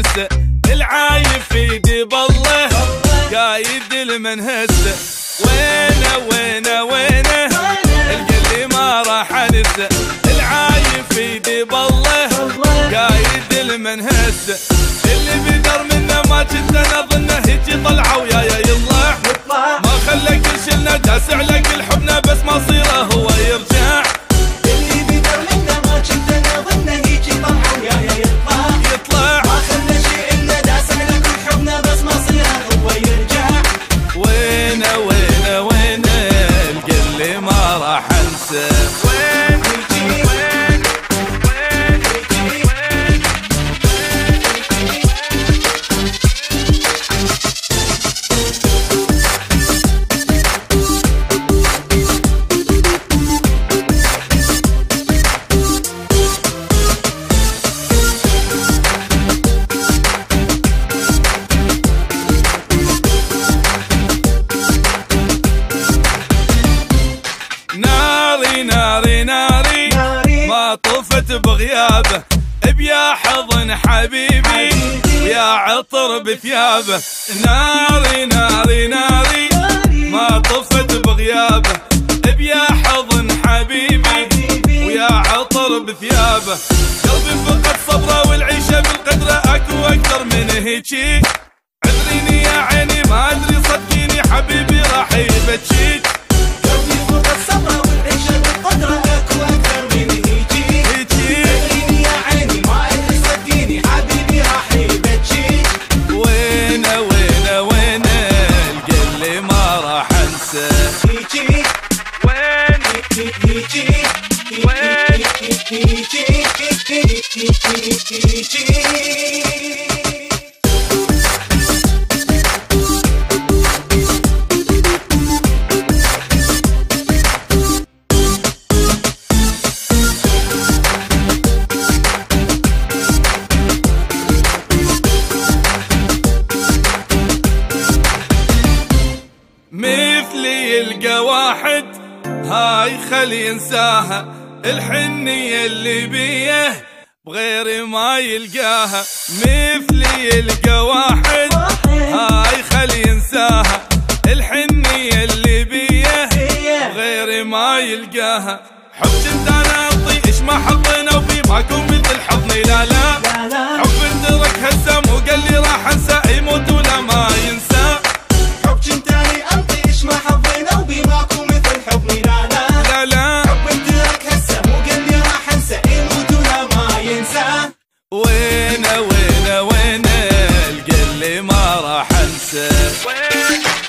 انسى، العايف في ايدي بالله قايد المنهزه. وينه وينه وينه القلي ما راح انسى، العايف في ايدي بالله قايد المنهزه. اللي بدر منه ما كنت انا اظنه هيجي طلعه ويايا يطلع، ما خلى كل شلنا داس على كل حبنا بس مصيره هو يرجع. اللي بدر منه ما كنت انا اظنه هيجي طلعه ويايا يطلع، ما خلى شيء الا داس على كل حبنا بس مصيره هو يرجع. وينه وينه وينه القلي ما راح انسى. وين يجي وين وين يجي ناري ناري ناري ما طفت بغيابه، بيا حضن حبيبي ويا عطر بثيابه. ناري ناري ناري ما طفت بغيابه، بيا حضن حبيبي ويا عطر بثيابه. قلبي فقد صبره والعيشه بالقدره اكو اكثر من هيجي. عذريني يا عيني ما ادري صدقيني حبيبي راح يبكيك. قلبي فقد صبره والعيشه بالقدره اكو اكثر من هيجي. عذريني يا عيني ما ادري صدقيني حبيبي راح يبكيك. وينه وينه وينه القلي ما راح انسى. هيجي وين هيجي وين هيجي مثلي يلقى واحد هاي خلي ينساها، الحنية اللي بيه بغير ما يلقاها. مثلي يلقى واحد هاي خلي ينساها، الحنية اللي بيه بغير ما يلقاها. حب كنت انا اعطي ايش ما حظنا وفي ماكو مثل حضني لا لا. حب ترك هسه مو قال لي راح انسى يموت ولا ما ينسى. حب كنت اني انطي ايش ما حظينا وبي ماكو مثل حضني لا لا. لا لا حب انترك هسه مو قال لي راح انسى يموت ولا ما ينسى. وينه وينه وينه القلي ما راح انسى.